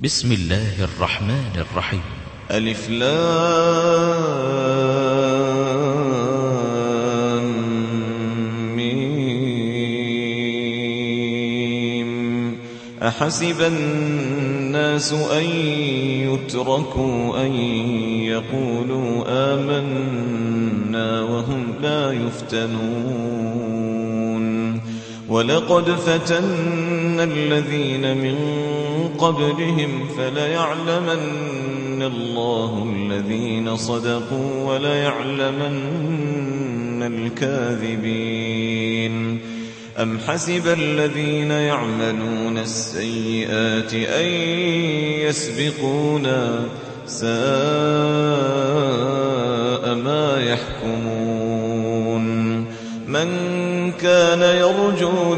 بسم الله الرحمن الرحيم. ألف لام ميم. أحسب الناس أن يتركوا أن يقولوا آمنا وهم لا يفتنون. ولقد فتنا الذين من قبلهم فليعلمن الله الذين صدقوا وليعلمن الكاذبين. أم حسب الذين يعملون السيئات أن يسبقونا ساء ما يحكمون. من كان يرجو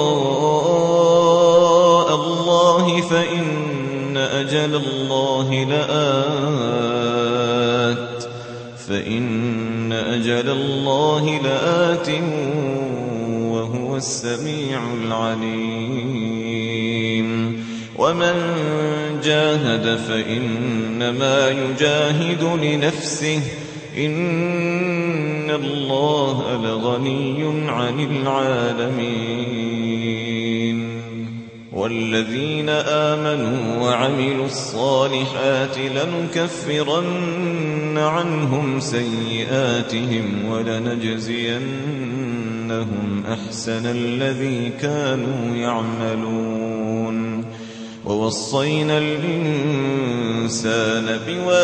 لقاء الله فإن أجل الله لآت وهو السميع العليم. ومن جاهد فإنما يجاهد لنفسه إن الله لغني عن العالمين. والذين آمنوا وعملوا الصالحات لنكفرن عنهم سيئاتهم ولنجزينهم أحسن الذي كانوا يعملون. ووصينا الإنسان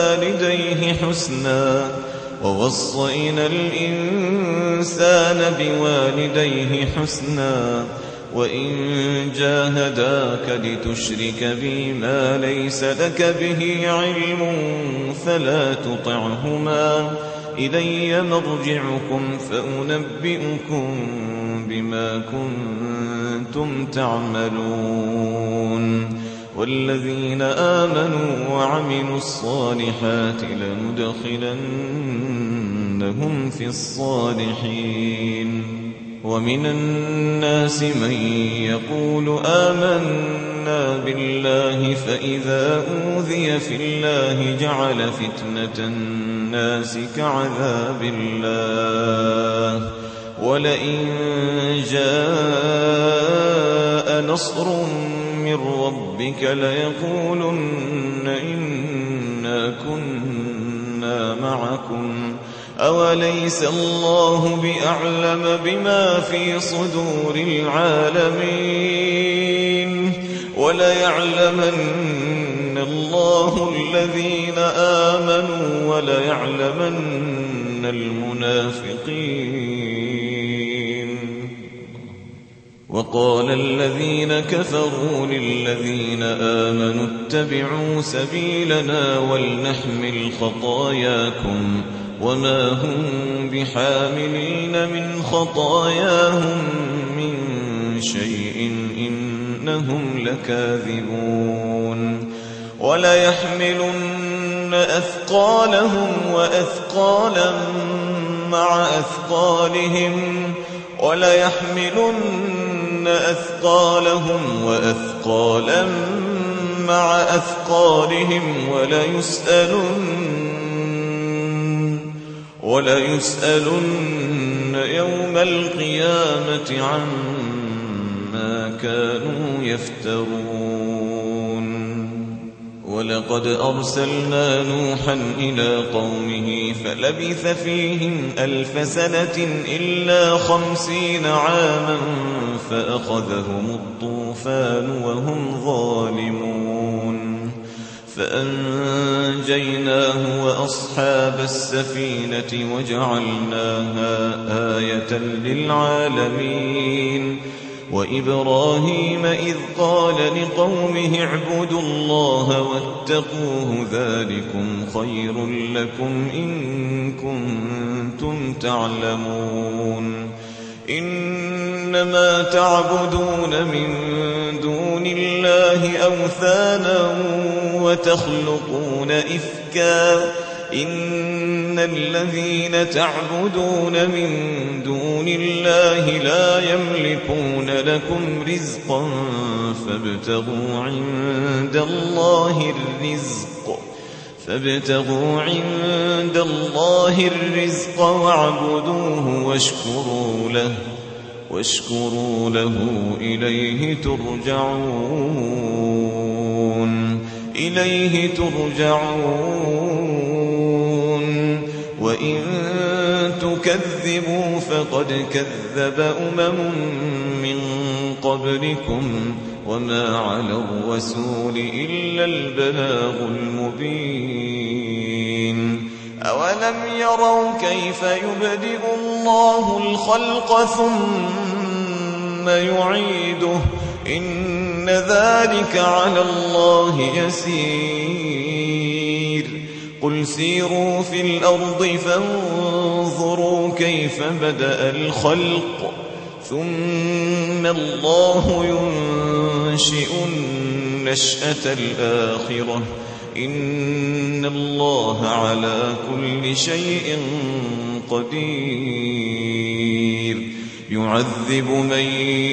بوالديه حسنا وإن جاهداك لتشرك بي ما ليس لك به علم فلا تطعهما إلي مرجعكم فأنبئكم بما كنتم تعملون. والذين آمنوا وعملوا الصالحات لندخلنهم في الصالحين. ومن الناس من يقول آمنا بالله فإذا أوذي في الله جعل فتنة الناس كعذاب الله. ولئن جاء نصر من ربك ليقولن إنا كنا معكم أوليس الله بأعلم بما في صدور العالمين. وليعلمن الله الذين آمنوا وليعلمن المنافقين. وقال الذين كفروا للذين آمنوا اتبعوا سبيلنا ولنحمل خطاياكم وما هم بحاملين من خطاياهم من شيء إنهم لكاذبون. وليحملن أثقالهم وأثقالا مع أثقالهم وليسألن يوم القيامة عما كانوا يفترون. ولقد أرسلنا نوحا إلى قومه فلبث فيهم 1000 سنة إلا 50 عاما فأخذهم الطوفان وهم ظالمون. فأنجيناه وأصحاب السفينة وجعلناها آية للعالمين. وإبراهيم إذ قال لقومه اعبدوا الله واتقوه ذلكم خير لكم إن كنتم تعلمون. إنما تعبدون من دون الله أوثانا وتخلقون إفكا إن الذين تعبدون من دون الله لا يملكون لكم رزقا فابتغوا عند الله الرزق واعبدوه واشكروا له إليه ترجعون وإن تكذبوا فقد كذب من قبلكم وما على الرسول إلا البلاغ المبين أولم يروا كيف يبدئ الله الخلق ثم يعيده إن ذلك على الله يسير قل سيروا في الأرض فانظروا كيف بدأ الخلق ثم الله ينشئ النشأة الآخرة إن الله على كل شيء قدير يعذب من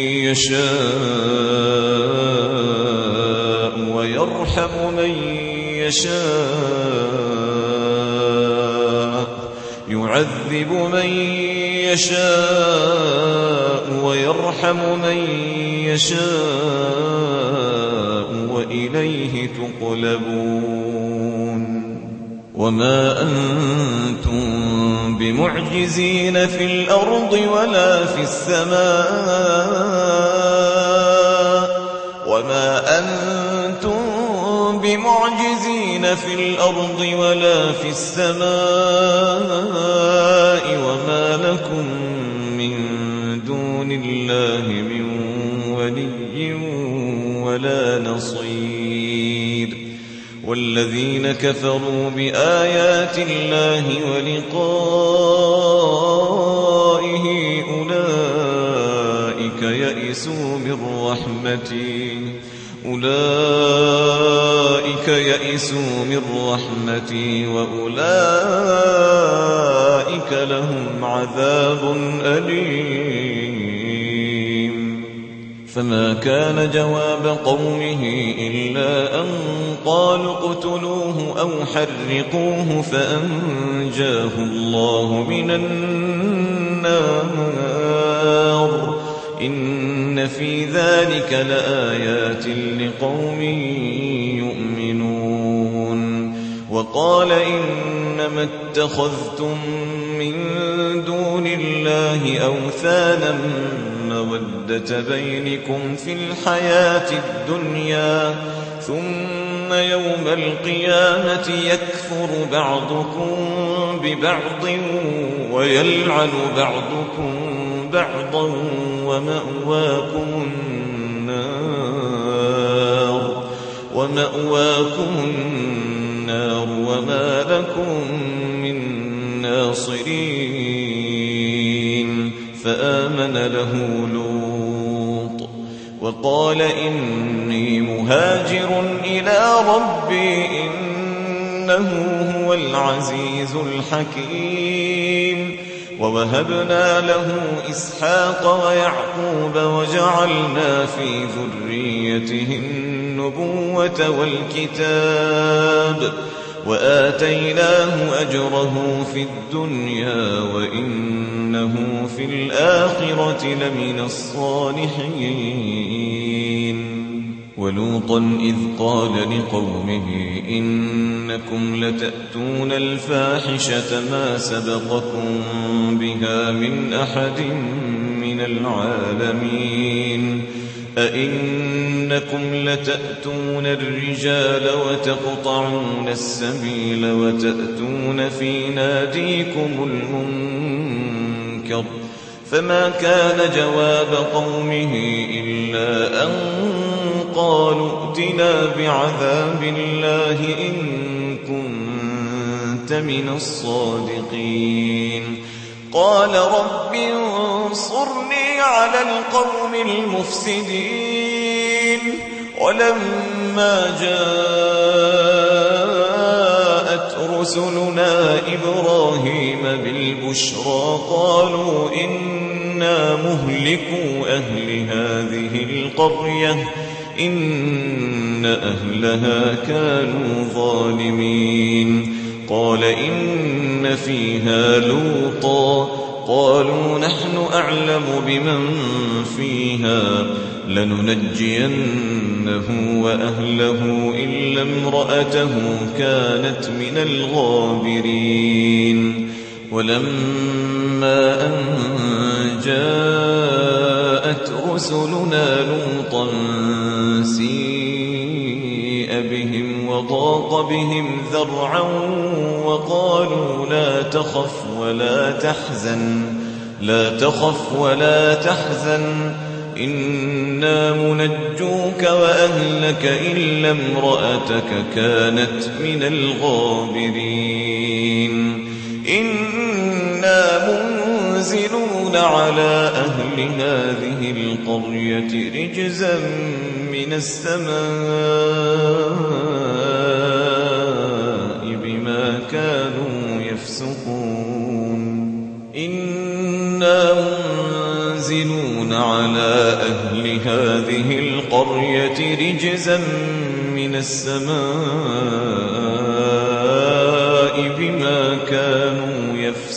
يشاء ويرحم من يشاء وإليه تقلبون وما أنتم بمعجزين في الأرض ولا في السماء وما لكم من دون الله من ولي ولا نصير والذين كفروا بآيات الله ولقائه أولئك يئسوا من رحمتي وأولئك لهم عذاب أليم فما كان جواب قومه إلا أن قالوا اقتلوه أو حرقوه فأنجاه الله من النار إن في ذلك لآيات لقوم يؤمنون وقال إنما اتخذتم من دون الله أوثانا مودة بينكم في الحياة الدنيا ثم يوم القيامة يكفر بعضكم ببعض ويلعن بعضكم بعضا ومأواكم النار وما لكم من ناصرين فآمن له لوط وقال إني مهاجر إلى ربي إنه هو العزيز الحكيم ووهبنا له إسحاق ويعقوب وجعلنا في ذريته النبوة والكتاب وآتيناه أجره في الدنيا وإنه في الآخرة لمن الصالحين ولوطا إذ قال لقومه إنكم لتأتون الفاحشة ما سبقكم بها من أحد من العالمين أئنكم لتأتون الرجال وتقطعون السبيل وتأتون في ناديكم المنكر فما كان جواب قومه إلا أن قالوا ائتنا بعذاب الله إن كنت من الصادقين قال رب انصرني على القوم المفسدين ولما جاءت رسلنا إبراهيم بالبشرى قالوا إنا مهلكو أهل هذه القرية إن أهلها كانوا ظالمين قال إن فيها لوطا قالوا نحن أعلم بمن فيها لننجينه وأهله إلا امرأته كانت من الغابرين ولما أن جاءت رسلنا لوطا سيء بهم وضاق بهم ذرعا وقالوا لا تخف ولا تحزن إنا منجوك وأهلك إلا امرأتك كانت من الغابرين إنا منزلون على أهل هذه القرية رجزا من السماء بما كانوا يفسقون إنا منزلون على أهل هذه القرية رجزا من السماء بما كانوا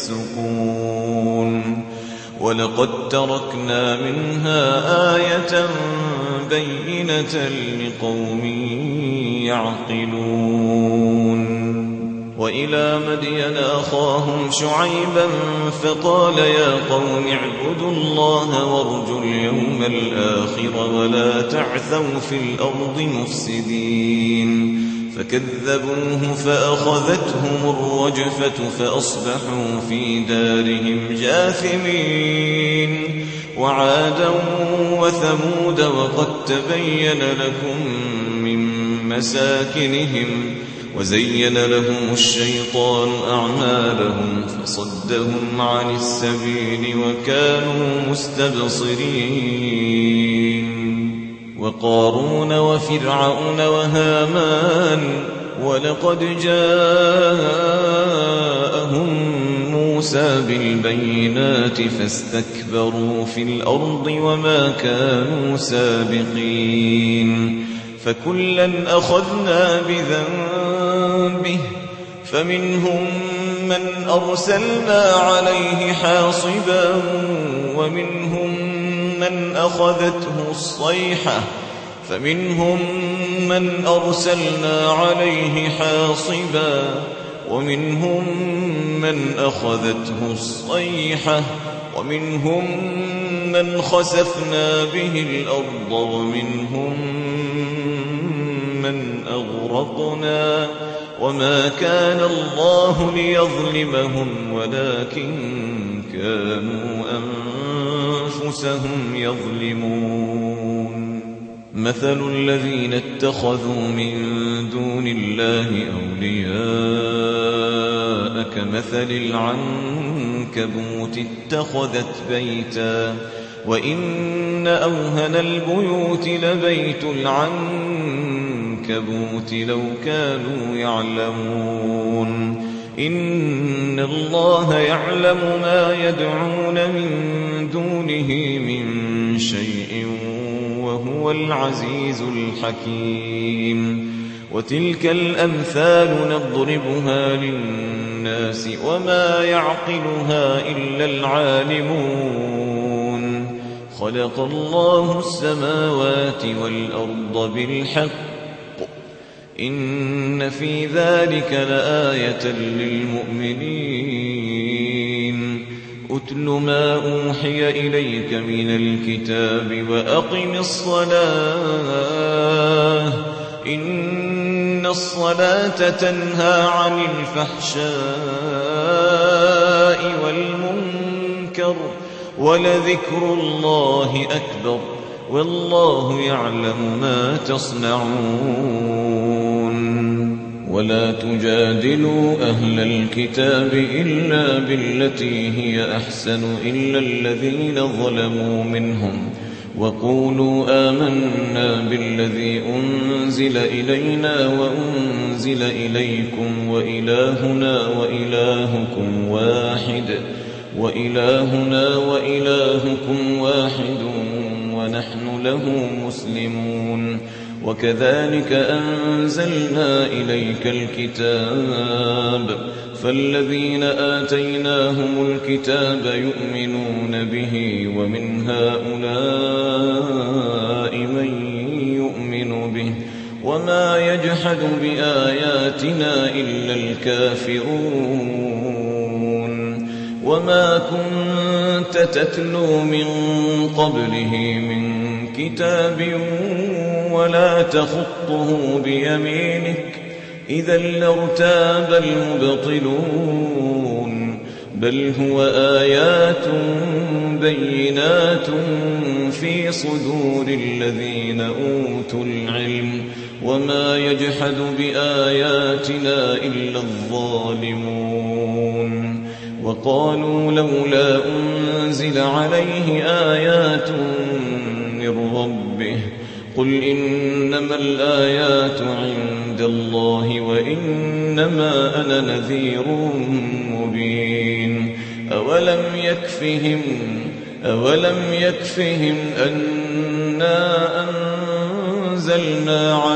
يفسقون ولقد تركنا منها آية بينة لقوم يعقلون وإلى مدين أخاهم شعيبا فقال يا قوم اعبدوا الله وارجوا اليوم الآخر ولا تعثوا في الأرض مفسدين فكذبوه فأخذتهم الرجفة فأصبحوا في دارهم جاثمين وعادا وثمود وقد تبين لكم من مساكنهم وزين لهم الشيطان أعمالهم فصدهم عن السبيل وكانوا مستبصرين وقارون وفرعون وهامان ولقد جاءهم موسى بالبينات فاستكبروا في الأرض وما كانوا سابقين فكلا أخذنا بذنبه فمنهم من أرسلنا عليه حاصبا ومنهم من أخذته الصيحة ومنهم من خسفنا به الأرض ومنهم من أغرقنا وما كان الله ليظلمهم ولكن كانوا أنفسهم يظلمون مثل الذين اتخذوا من دون الله أولياء كمثل العنكبوت اتخذت بيتا وإن أوهن البيوت لبيت العنكبوت لو كانوا يعلمون إن الله يعلم ما يدعون من دونه من شيء وهو العزيز الحكيم وتلك الأمثال نضربها للناس وما يعقلها إلا العالمون خلق الله السماوات والأرض بالحق إن في ذلك لآية للمؤمنين أتل ما أوحي إليك من الكتاب وأقم الصلاة إن الصلاة تنهى عن الفحشاء والمنكر ولذكر الله أكبر والله يعلم ما تصنعون ولا تجادلوا أهل الكتاب إلا بالتي هي أحسن إلا الذين ظلموا منهم وقولوا آمنا بالذي أنزل إلينا وأنزل أنزل إليكم وإلهنا وإلهكم واحد ونحن له مسلمون. وكذلك أنزلنا إليك الكتاب فالذين آتيناهم الكتاب يؤمنون به ومن هؤلاء من يؤمن به وما يجحد بآياتنا إلا الكافرون. وما كنت تتلو من قبله من كتاب ولا تخطه بيمينك إذا لارتاب المبطلون بل هو آيات بينات في صدور الذين أوتوا العلم وما يجحد بآياتنا إلا الظالمون. وقالوا لولا أنزل عليه آيات من ربه قل إنما الآيات عند الله وإنما أنا نذير مبين. أولم يكفهم أنا أنزلنا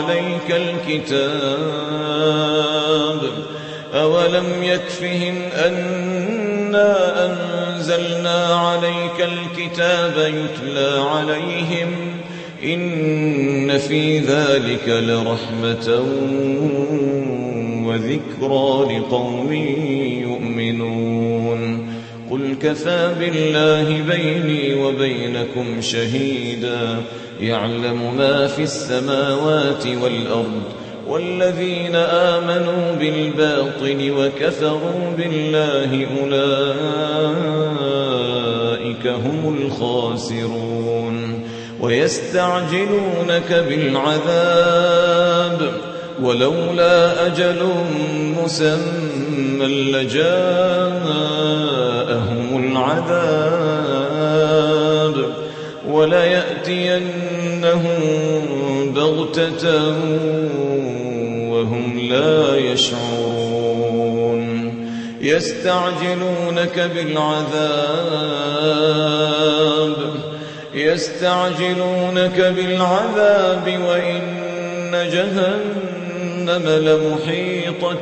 عليك الكتاب يتلى عليهم إن في ذلك لرحمة وذكرى لقوم يؤمنون. قل كفى بالله بيني وبينكم شهيدا يعلم ما في السماوات والأرض والذين آمنوا بالباطل وكفروا بالله أولئك هم الخاسرون. ويستعجلونك بالعذاب ولولا أجل مسمى لجاءهم العذاب وليأتينهم بغتة وهم لا يشعرون. يستعجلونك بالعذاب وإن جهنم لمحيطة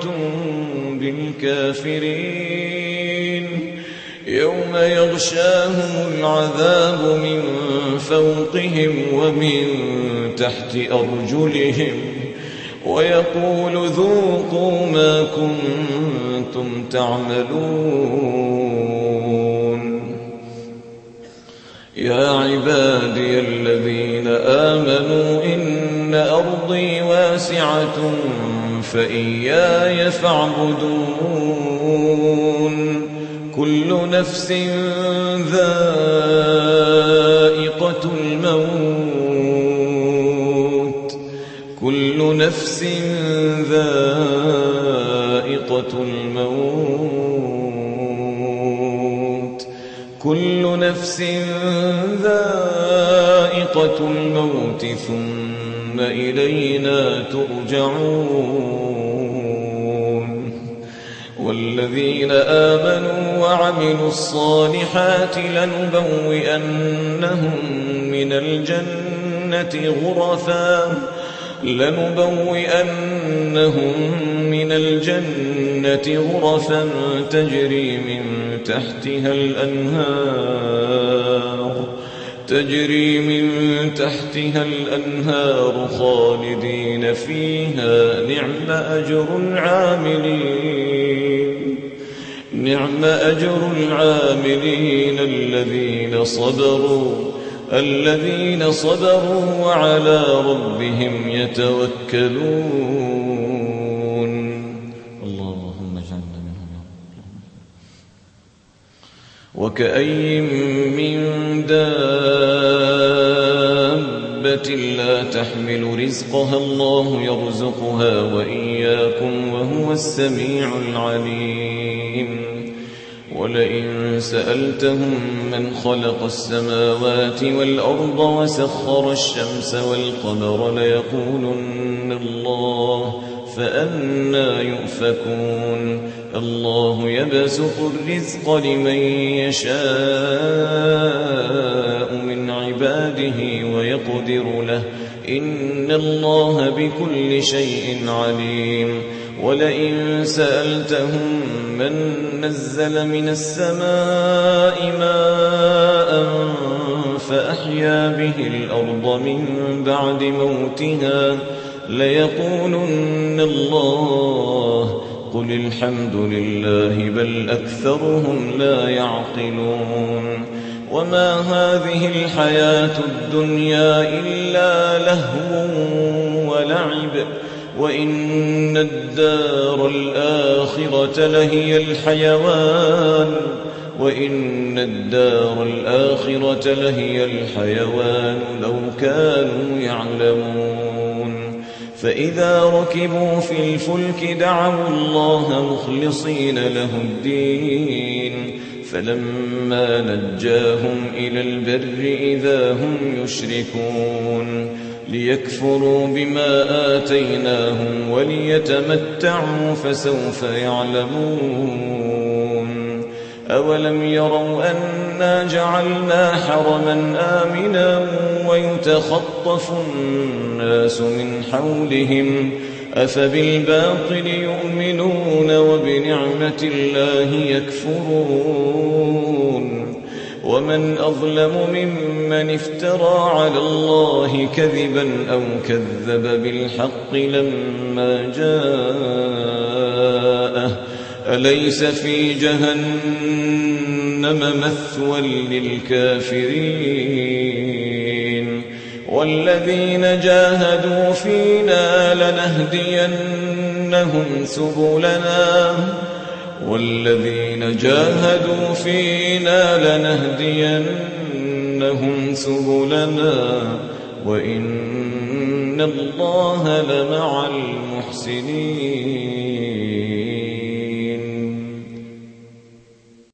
بالكافرين يوم يغشاهم العذاب من فوقهم ومن تحت أرجلهم ويقول ذوقوا ما كنتم تعملون. يا عبادي الذين آمنوا إن أرضي واسعة فإياي فاعبدون. كل نفس ذائقة الموت كل نفس ذائقة الموت ثم إلينا ترجعون. والذين آمنوا وعملوا الصالحات لنبوئنهم من الجنة غرفا تجري من تحتها الأنهار خالدين فيها نعم أجر العاملين الذين صبروا وعلى ربهم يتوكلون. اللهم اجعلنا منهم. وكأي من دابة لا تحمل رزقها الله يرزقها وإياكم وهو السميع العليم. ولئن سألتهم من خلق السماوات والأرض وسخر الشمس والقمر ليقولن الله فأنى يؤفكون الله يبسط الرزق لمن يشاء من عباده ويقدر له إن الله بكل شيء عليم ولئن سألتهم من نزل من السماء ماء فأحيا به الأرض من بعد موتها ليقولن الله قل الحمد لله بل أكثرهم لا يعقلون وما هذه الحياة الدنيا إلا لهو ولعب وإن الدار الآخرة لهي الحيوان لو كانوا يعلمون فإذا ركبوا في الفلك دعوا الله مخلصين له الدين فلما نجاهم إلى البر إذا هم يشركون ليكفروا بما آتيناهم وليتمتعوا فسوف يعلمون أولم يروا أنا جعلنا حرما آمنا ويتخطف الناس من حولهم أفبالباطل يؤمنون وبنعمة الله يكفرون ومن أظلم ممن افترى على الله كذبا أو كذب بالحق لما جاءه أليس في جهنم مثوى للكافرين والذين جاهدوا فينا لنهدينهم سبلنا وإن الله لمع المحسنين